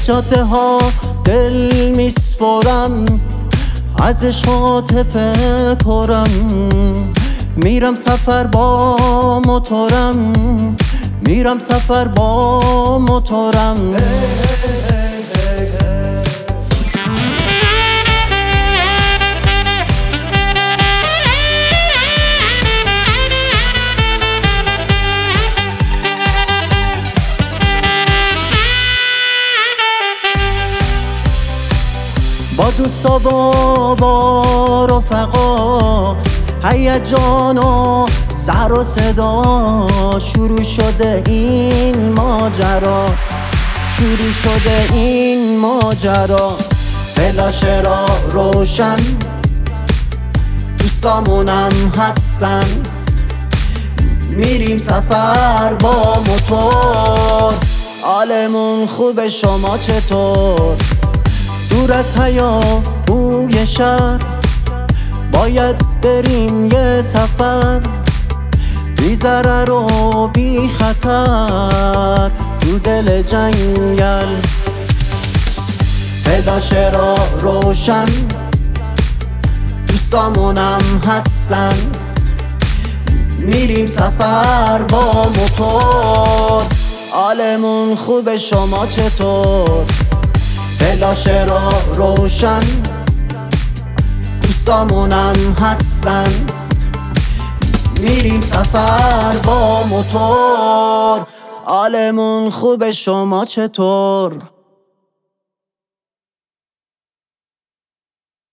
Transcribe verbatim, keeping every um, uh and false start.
جاده ها دل میسپرم، از عاطفه پرم، میرم سفر با موتورم، میرم سفر با موتورم. با دوستا و با رفقا، هیجان و سر و صدا، شروع شده این ماجرا، شروع شده این ماجرا. فلاش را روشن، دوستامونم هستن، میریم سفر با موتور. حالمون خوبه، شما چطور؟ دور از هیاهوی شهر باید بریم یه سفر، بی ضرر و بی خطر تو دل جنگل. فلاش را روشن، دوستامونم هستن، میریم سفر با موتور. حالمون خوبه، شما چطور؟ فلاش را روشن، دوستامونم هستن، میریم سفر با موتور. حالمون خوبه، شما چطور؟